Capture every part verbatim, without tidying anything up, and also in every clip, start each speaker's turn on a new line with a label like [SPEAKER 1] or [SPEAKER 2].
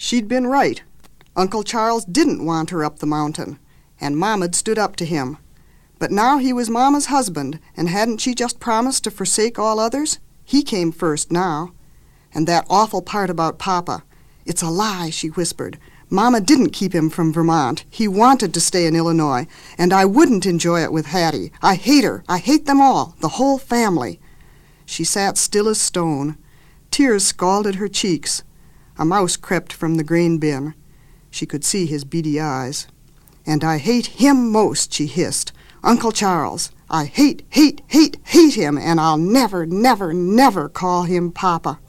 [SPEAKER 1] She'd been right. Uncle Charles didn't want her up the mountain, and Mama'd stood up to him. But now he was Mama's husband, and hadn't she just promised to forsake all others? He came first now. And that awful part about Papa. It's a lie, she whispered. Mama didn't keep him from Vermont. He wanted to stay in Illinois, and I wouldn't enjoy it with Hattie. I hate her. I hate them all, the whole family. She sat still as stone. Tears scalded her cheeks. A mouse crept from the grain bin. She could see his beady eyes. And I hate him most, she hissed. Uncle Charles. I hate, hate, hate, hate him, and I'll never, never, never call him Papa.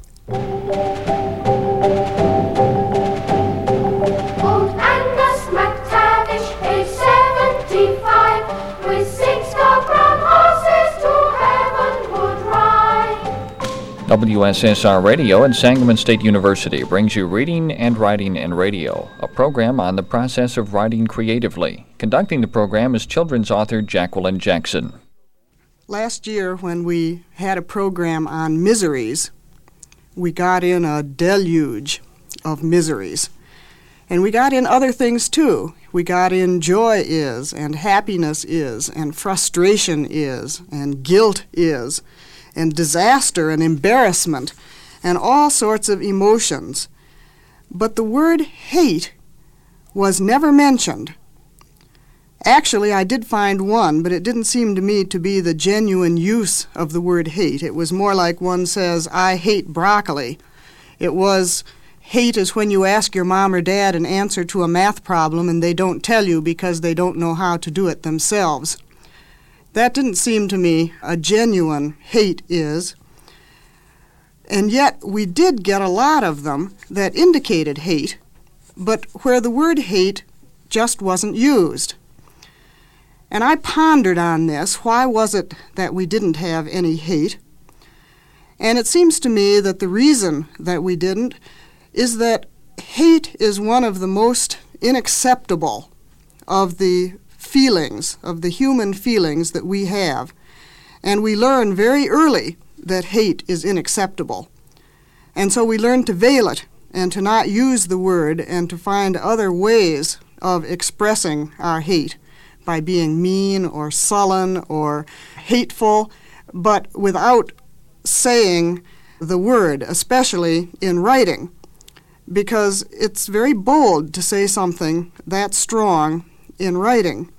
[SPEAKER 2] Old Angus McTavish, age seventy-five, with six dark brown horses to heaven would ride.
[SPEAKER 3] W S S R Radio and Sangamon State University brings you Reading and Writing in Radio, a program on the process of writing creatively. Conducting the program is children's author Jacqueline Jackson.
[SPEAKER 1] Last year, when we had a program on miseries, we got in a deluge of miseries. And we got in other things, too. We got in joy is, and happiness is, and frustration is, and guilt is, and disaster and embarrassment, and all sorts of emotions. But the word hate was never mentioned. Actually, I did find one, but it didn't seem to me to be the genuine use of the word hate. It was more like one says, I hate broccoli. It was, hate is when you ask your mom or dad an answer to a math problem and they don't tell you because they don't know how to do it themselves. That didn't seem to me a genuine hate is. And yet we did get a lot of them that indicated hate, but where the word hate just wasn't used. And I pondered on this. Why was it that we didn't have any hate? And it seems to me that the reason that we didn't is that hate is one of the most unacceptable of the feelings, of the human feelings that we have. And we learn very early that hate is unacceptable. And so we learn to veil it and to not use the word and to find other ways of expressing our hate, by being mean or sullen or hateful, but without saying the word, especially in writing, because it's very bold to say something that strong in writing.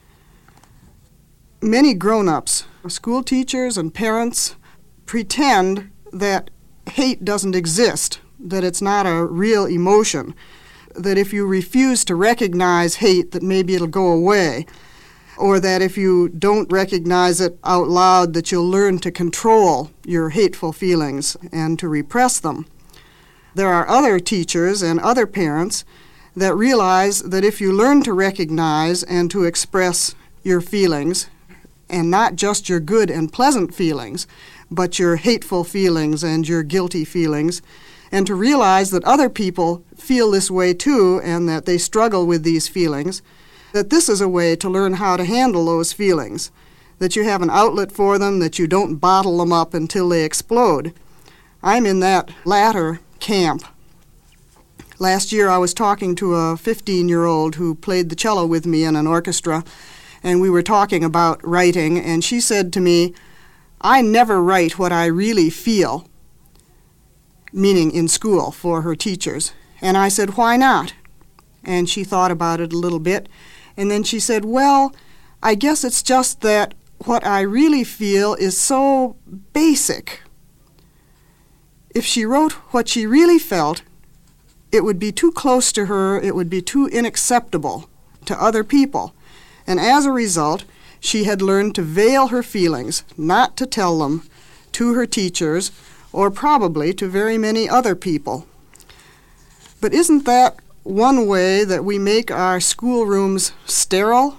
[SPEAKER 1] Many grown-ups, school teachers and parents, pretend that hate doesn't exist, that it's not a real emotion, that if you refuse to recognize hate, that maybe it'll go away, or that if you don't recognize it out loud, that you'll learn to control your hateful feelings and to repress them. There are other teachers and other parents that realize that if you learn to recognize and to express your feelings, and not just your good and pleasant feelings, but your hateful feelings and your guilty feelings, and to realize that other people feel this way too and that they struggle with these feelings, that this is a way to learn how to handle those feelings, that you have an outlet for them, that you don't bottle them up until they explode. I'm in that latter camp. Last year I was talking to a fifteen-year-old who played the cello with me in an orchestra, and we were talking about writing, and she said to me, I never write what I really feel, meaning in school for her teachers. And I said, why not? And she thought about it a little bit, and then she said, well, I guess it's just that what I really feel is so basic. If she wrote what she really felt, it would be too close to her, it would be too unacceptable to other people. And as a result, she had learned to veil her feelings, not to tell them to her teachers, or probably to very many other people. But isn't that one way that we make our schoolrooms sterile?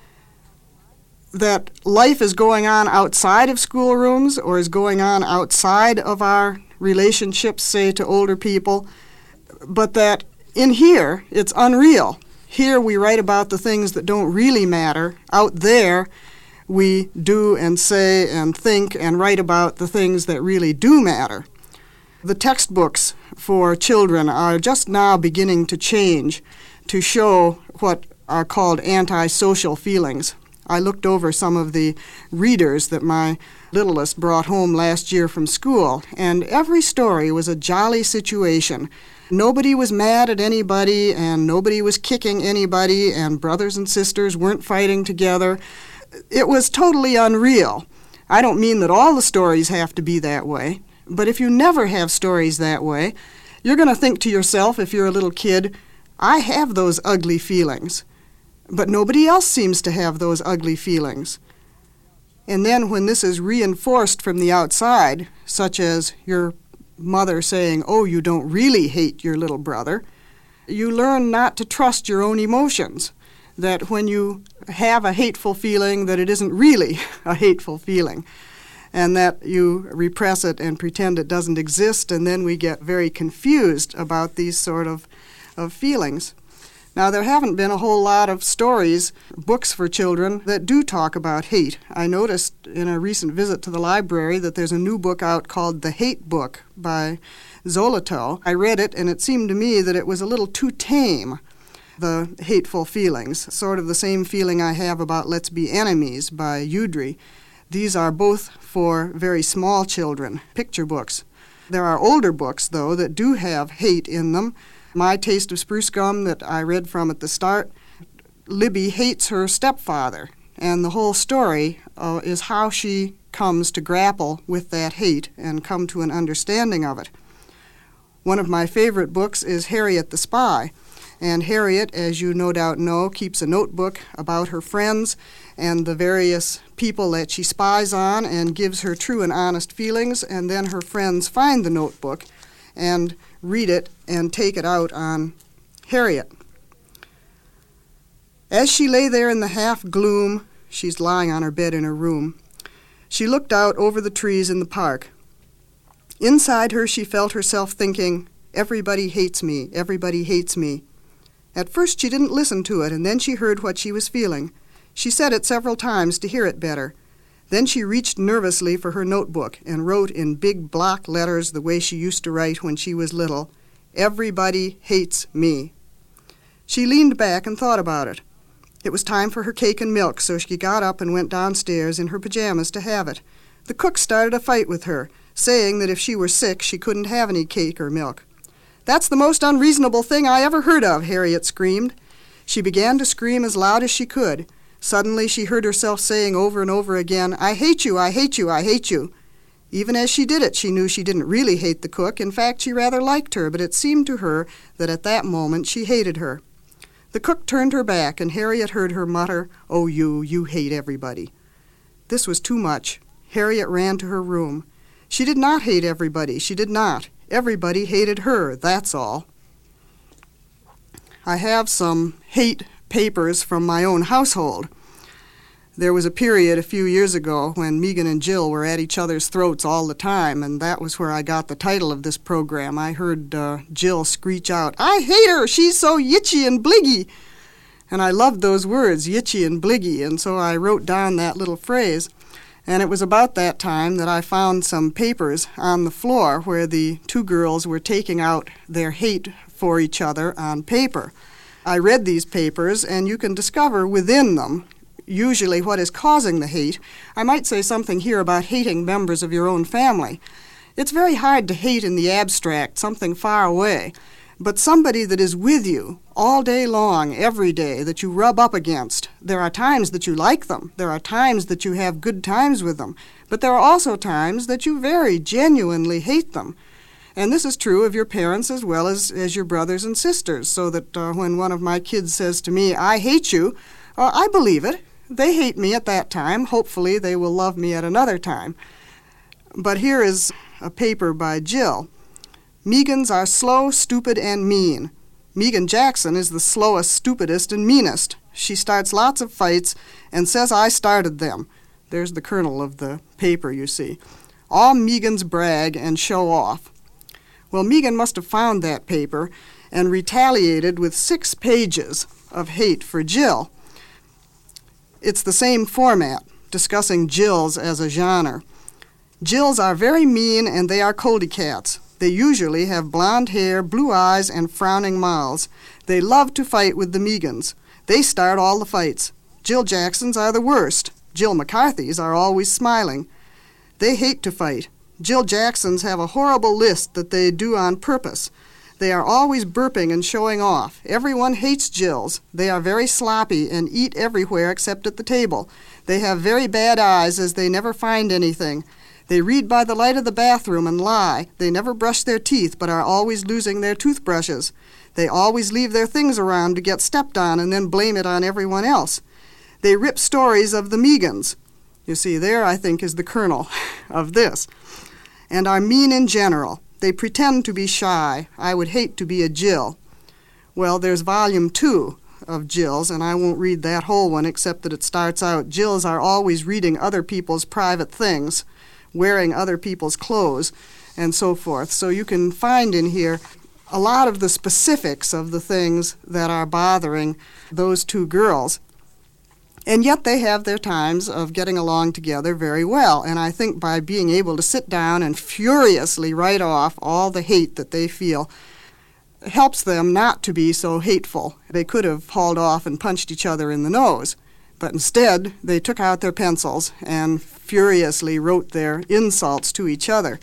[SPEAKER 1] That life is going on outside of schoolrooms or is going on outside of our relationships, say, to older people, but that in here it's unreal. Here we write about the things that don't really matter. Out there we do and say and think and write about the things that really do matter. The textbooks for children are just now beginning to change to show what are called antisocial feelings. I looked over some of the readers that my littlest brought home last year from school, and every story was a jolly situation. Nobody was mad at anybody, and nobody was kicking anybody, and brothers and sisters weren't fighting together. It was totally unreal. I don't mean that all the stories have to be that way, but if you never have stories that way, you're going to think to yourself, if you're a little kid, I have those ugly feelings. But nobody else seems to have those ugly feelings. And then when this is reinforced from the outside, such as your mother saying, oh, you don't really hate your little brother, you learn not to trust your own emotions, that when you have a hateful feeling, that it isn't really a hateful feeling, and that you repress it and pretend it doesn't exist, and then we get very confused about these sort of, of feelings. Now, there haven't been a whole lot of stories, books for children, that do talk about hate. I noticed in a recent visit to the library that there's a new book out called The Hate Book by Zolotow. I read it, and it seemed to me that it was a little too tame, the hateful feelings, sort of the same feeling I have about Let's Be Enemies by Udry. These are both for very small children, picture books. There are older books, though, that do have hate in them. My Taste of Spruce Gum that I read from at the start, Libby hates her stepfather, and the whole story uh, is how she comes to grapple with that hate and come to an understanding of it. One of my favorite books is Harriet the Spy, and Harriet, as you no doubt know, keeps a notebook about her friends and the various people that she spies on and gives her true and honest feelings, and then her friends find the notebook and read it and take it out on Harriet. As she lay there in the half-gloom, she's lying on her bed in her room, she looked out over the trees in the park. Inside her, she felt herself thinking, everybody hates me, everybody hates me. At first she didn't listen to it, and then she heard what she was feeling. She said it several times to hear it better. Then she reached nervously for her notebook and wrote in big block letters the way she used to write when she was little, everybody hates me. She leaned back and thought about it. It was time for her cake and milk, so she got up and went downstairs in her pajamas to have it. The cook started a fight with her, saying that if she were sick, she couldn't have any cake or milk. That's the most unreasonable thing I ever heard of, Harriet screamed. She began to scream as loud as she could. Suddenly she heard herself saying over and over again, I hate you, I hate you, I hate you. Even as she did it, she knew she didn't really hate the cook. In fact, she rather liked her, but it seemed to her that at that moment she hated her. The cook turned her back, and Harriet heard her mutter, oh, you, you hate everybody. This was too much. Harriet ran to her room. She did not hate everybody. She did not. Everybody hated her, that's all. I have some hate papers from my own household. There was a period a few years ago when Megan and Jill were at each other's throats all the time, and that was where I got the title of this program. I heard uh, Jill screech out, I hate her, she's so yitchy and bliggy. And I loved those words, yitchy and bliggy, and so I wrote down that little phrase. And it was about that time that I found some papers on the floor where the two girls were taking out their hate for each other on paper. I read these papers, and you can discover within them usually what is causing the hate. I might say something here about hating members of your own family. It's very hard to hate in the abstract, something far away, but somebody that is with you all day long, every day, that you rub up against. There are times that you like them. There are times that you have good times with them. But there are also times that you very genuinely hate them. And this is true of your parents as well as, as your brothers and sisters, so that uh, when one of my kids says to me, I hate you, uh, I believe it. They hate me at that time. Hopefully they will love me at another time. But here is a paper by Jill. Megans are slow, stupid, and mean. Megan Jackson is the slowest, stupidest, and meanest. She starts lots of fights and says I started them. There's the kernel of the paper, you see. All Megans brag and show off. Well, Megan must have found that paper and retaliated with six pages of hate for Jill. It's the same format, discussing Jills as a genre. Jills are very mean, and they are coldy cats. They usually have blonde hair, blue eyes, and frowning mouths. They love to fight with the Megans. They start all the fights. Jill Jacksons are the worst. Jill McCarthys are always smiling. They hate to fight. Jill Jacksons have a horrible list that they do on purpose. They are always burping and showing off. Everyone hates Jills. They are very sloppy and eat everywhere except at the table. They have very bad eyes, as they never find anything. They read by the light of the bathroom and lie. They never brush their teeth, but are always losing their toothbrushes. They always leave their things around to get stepped on and then blame it on everyone else. They rip stories of the Megans. You see, there, I think, is the kernel of this. And are mean in general. They pretend to be shy. I would hate to be a Jill. Well, there's volume two of Jills, and I won't read that whole one except that it starts out, Jills are always reading other people's private things, wearing other people's clothes, and so forth. So you can find in here a lot of the specifics of the things that are bothering those two girls. And yet they have their times of getting along together very well. And I think by being able to sit down and furiously write off all the hate that they feel helps them not to be so hateful. They could have hauled off and punched each other in the nose. But instead, they took out their pencils and furiously wrote their insults to each other.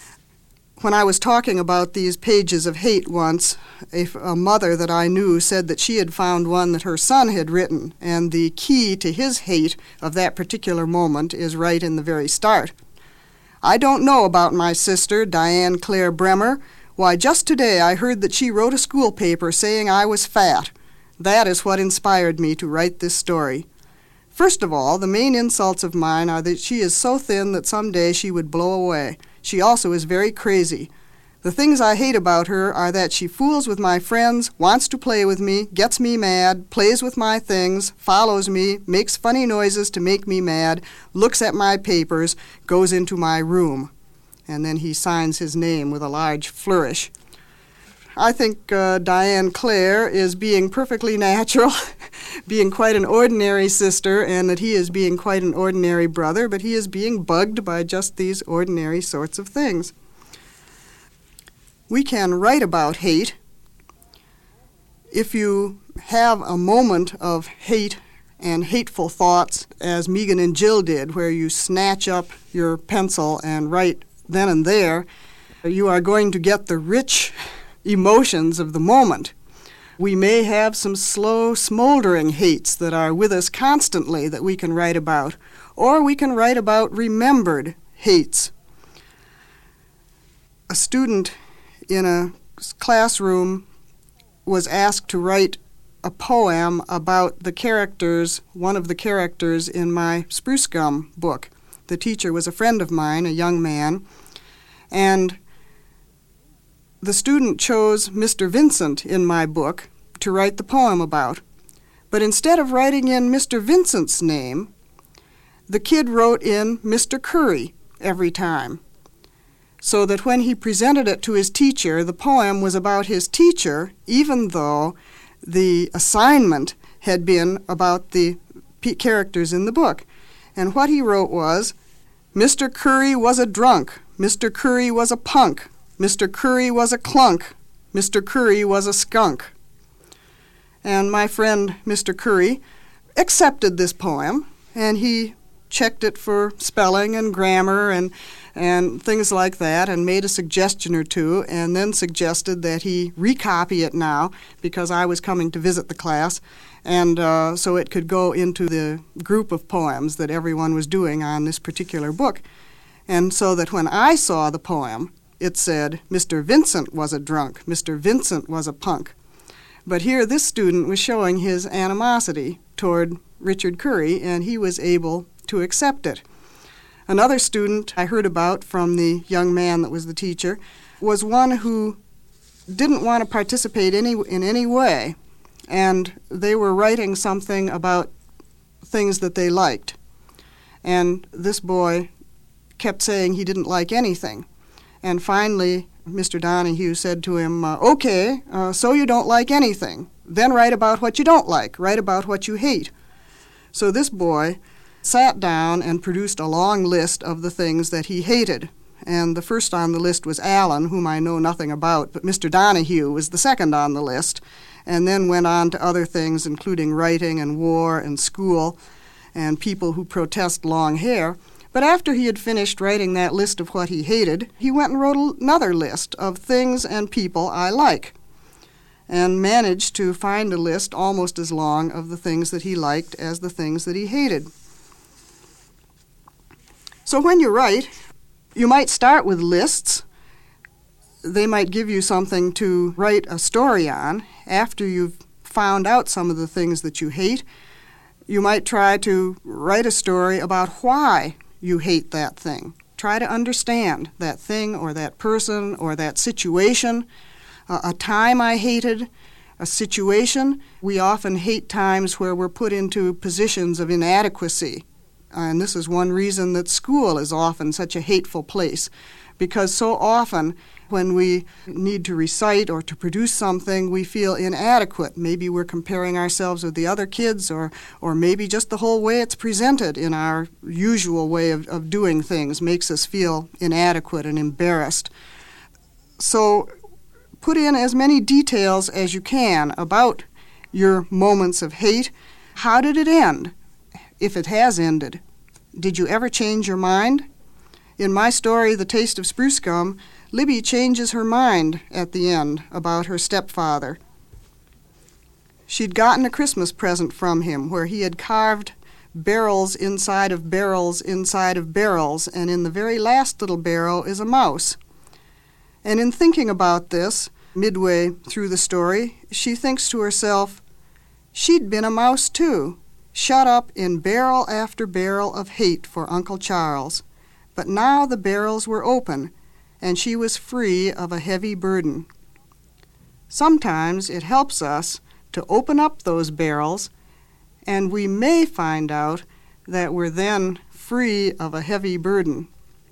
[SPEAKER 1] When I was talking about these pages of hate once, a, a mother that I knew said that she had found one that her son had written, and the key to his hate of that particular moment is right in the very start. I don't know about my sister, Diane Claire Bremer. Why, just today I heard that she wrote a school paper saying I was fat. That is what inspired me to write this story. First of all, the main insults of mine are that she is so thin that someday she would blow away. She also is very crazy. The things I hate about her are that she fools with my friends, wants to play with me, gets me mad, plays with my things, follows me, makes funny noises to make me mad, looks at my papers, goes into my room. And then he signs his name with a large flourish. I think uh, Diane Claire is being perfectly natural, being quite an ordinary sister, and that he is being quite an ordinary brother, but he is being bugged by just these ordinary sorts of things. We can write about hate. If you have a moment of hate and hateful thoughts, as Megan and Jill did, where you snatch up your pencil and write then and there, you are going to get the rich emotions of the moment. We may have some slow, smoldering hates that are with us constantly that we can write about, or we can write about remembered hates. A student in a classroom was asked to write a poem about the characters, one of the characters in my Spruce Gum book. The teacher was a friend of mine, a young man, and the student chose Mister Vincent in my book to write the poem about. But instead of writing in Mister Vincent's name, the kid wrote in Mister Curry every time, so that when he presented it to his teacher, the poem was about his teacher, even though the assignment had been about the p- characters in the book. And what he wrote was, Mister Curry was a drunk, Mister Curry was a punk, Mister Curry was a clunk, Mister Curry was a skunk. And my friend Mister Curry accepted this poem, and he checked it for spelling and grammar and and things like that, and made a suggestion or two, and then suggested that he recopy it now because I was coming to visit the class, and uh, so it could go into the group of poems that everyone was doing on this particular book. And so that when I saw the poem, it said, Mister Vincent was a drunk, Mister Vincent was a punk. But here this student was showing his animosity toward Richard Curry, and he was able to accept it. Another student I heard about from the young man that was the teacher was one who didn't want to participate any in any way, and they were writing something about things that they liked. And this boy kept saying he didn't like anything. And finally, Mister Donahue said to him, uh, okay, uh, so you don't like anything. Then write about what you don't like. Write about what you hate. So this boy sat down and produced a long list of the things that he hated. and the first on the list was Allen, whom I know nothing about, but Mister Donahue was the second on the list, and then went on to other things, including writing and war and school and people who protest long hair. But after he had finished writing that list of what he hated, he went and wrote another list of things and people I like, and managed to find a list almost as long of the things that he liked as the things that he hated. So when you write, you might start with lists. They might give you something to write a story on. After you've found out some of the things that you hate, you might try to write a story about why you hate that thing. Try to understand that thing or that person or that situation. Uh, a time I hated, a situation. We often hate times where we're put into positions of inadequacy. And this is one reason that school is often such a hateful place, because so often when we need to recite or to produce something, we feel inadequate. Maybe we're comparing ourselves with the other kids, or, or maybe just the whole way it's presented in our usual way of, of doing things makes us feel inadequate and embarrassed. So put in as many details as you can about your moments of hate. How did it end? If it has ended, did you ever change your mind? In my story, The Taste of Spruce Gum, Libby changes her mind at the end about her stepfather. She'd gotten a Christmas present from him where he had carved barrels inside of barrels inside of barrels, and in the very last little barrel is a mouse. And in thinking about this, midway through the story, she thinks to herself, she'd been a mouse too, shut up in barrel after barrel of hate for Uncle Charles. But now the barrels were open, and she was free of a heavy burden. Sometimes it helps us to open up those barrels, and we may find out that we're then free of a heavy burden.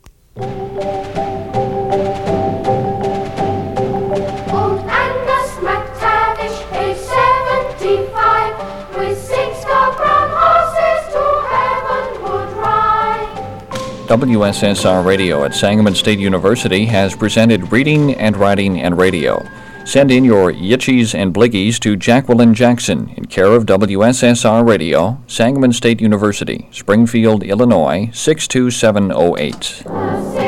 [SPEAKER 3] W S S R Radio at Sangamon State University has presented Reading and Writing and Radio. Send in your Yitchies and Bliggies to Jacqueline Jackson in care of W S S R Radio, Sangamon State University, Springfield, Illinois, six two seven oh eight.